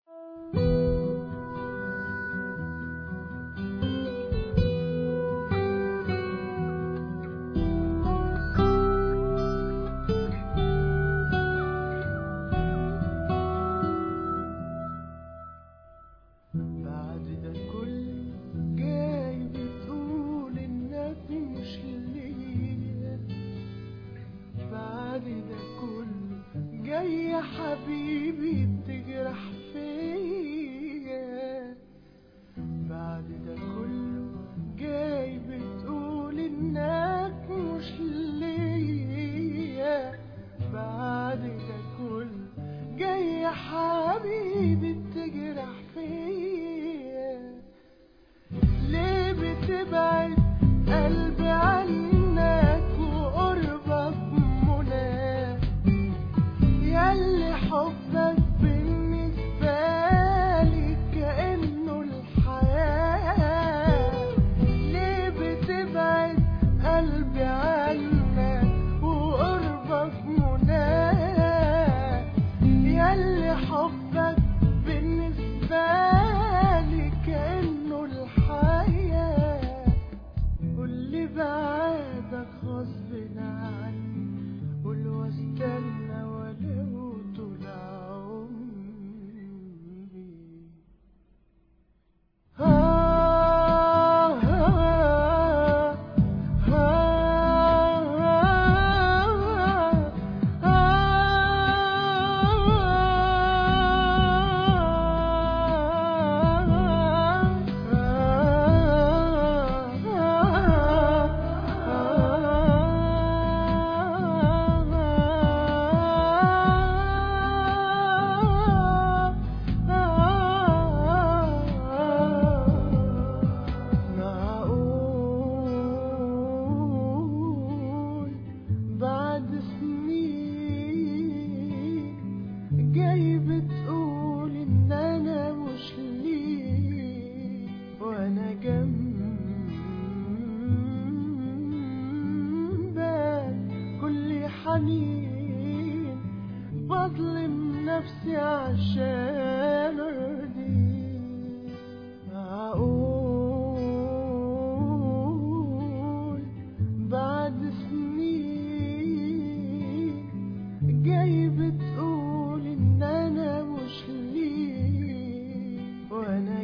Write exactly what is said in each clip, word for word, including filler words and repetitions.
بعد ده كله جاي بتقول انك مش ليا، بعد ده كله جاي يا حبيبي بتجرح فيا، بعد ده كله جاي بتقول انك مش ليا، بعد ده كله جاي يا حبيبي بتجرح فيا. ليه بتبعد قلبي عنك وقربك منى، ياللي حبك بالنسبة لي كأنه الحياة. ليه بتبعد قلبي عنك وقربك منى، ياللي حبك بالنسبة لي كأنه الحياة. قولي بعدك غصب عني، قول واستنى ولو طول عمري. آه آه آه معقول بعد سنين جاي بتقول ان انا مش ليك، وانا جنبك كل حنين بظلم نفسي عشان ارضيك. معقول بعد سنين جاي بتقول ان انا مش ليك، وانا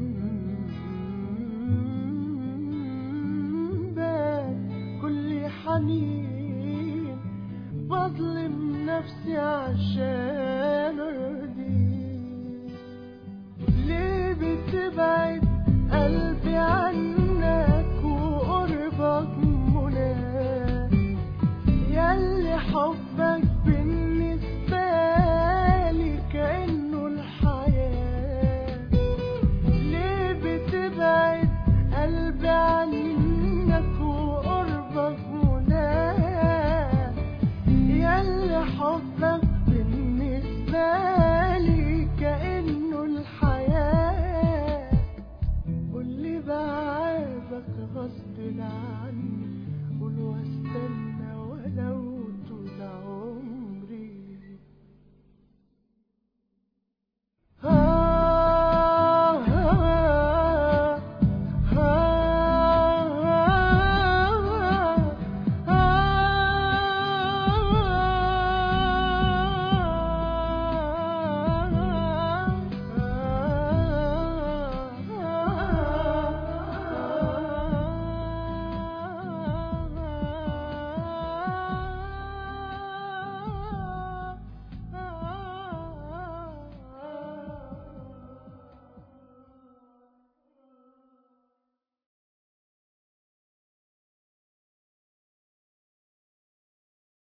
جنبك كل حنين بظلم نفسي عشان ارضيك. ليه بتبعد قلبي عنك وقربك منى، ياللي حبك بالنسبة لي كأنه الحياة. ليه بتبعد قلبي عنك وقربك منى، ياللي حبك